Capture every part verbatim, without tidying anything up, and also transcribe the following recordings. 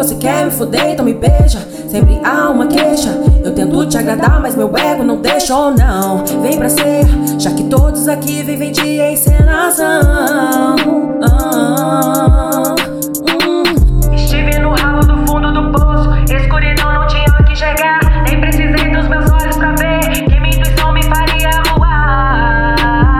você quer me fuder, então me beija. Sempre há uma queixa, eu tento te agradar, mas meu ego não deixa ou não. Vem pra ceia, já que todos aqui vivem de encenação. ah, hum. Estive no ralo do fundo do poço, escuridão não tinha que enxergar. Nem precisei dos meus olhos pra ver que minha intuição me faria voar.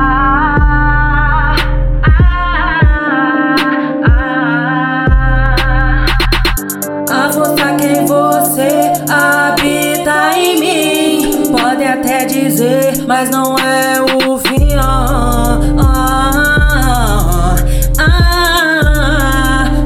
A força que em você habita em mim pode até dizer, mas não é o fim. ah, ah, ah,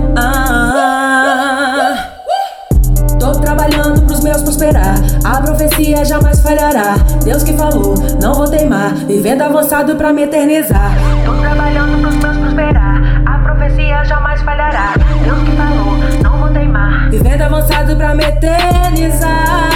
ah. Tô trabalhando pros meus prosperar, a profecia jamais falhará. Deus que falou, não vou teimar, vivendo avançado pra me eternizar. Tô trabalhando pros meus prosperar, a profecia jamais falhará. Deus que falou, não vou teimar, vivendo avançado pra me eternizar.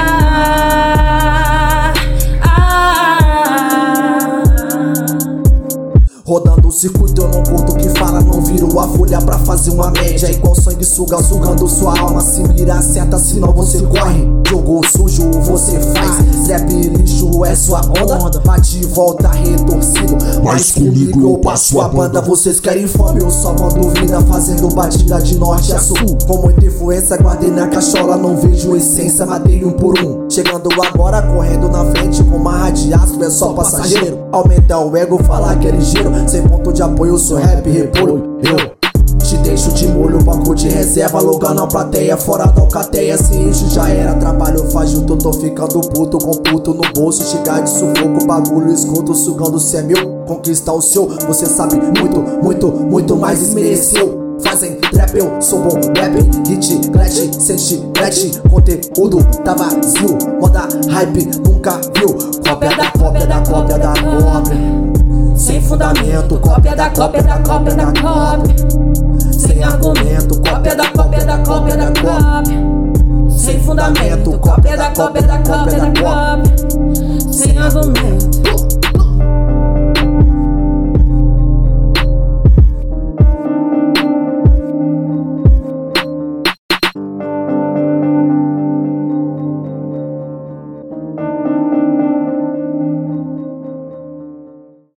ah. Rodando o circuito, eu não curto o que fala, não viro a folha pra fazer uma média. Igual sanguessuga, sugando sua alma. Se mira, acerta, senão você corre. Jogo sujo, você faz. Rap lixo é sua onda. Bate e volta retorcido, mas comigo eu passo a banda. Vocês querem fome, eu só mando vida, fazendo batida de norte a sul. Com muita influência, guardei na cachola, não vejo essência, matei um por um. Chegando agora, correndo na frente com uma de aço, é só passageiro. Aumenta o ego, falar que é ligeiro. Sem ponto de apoio, sou rap repolho. Eu te deixo de molho, banco de reserva, logando a plateia, fora da alcateia. Se enche já era, trabalho fajuto, tô ficando puto, com puto no bolso. Chegar de sufoco, bagulho escuto, sugando se é meu, conquistar o seu. Você sabe muito, muito, muito mais desmereceu. Fazem trap, eu sou bom rap, hit, clash, sente, clash. Conteúdo tá vazio, moda hype, nunca viu. Cópia da cópia da cópia da cópia, sem fundamento, cópia da cópia da cópia da cópia, sem argumento, cópia da cópia da cópia da cópia, sem fundamento, cópia da cópia da cópia da cópia, sem argumento.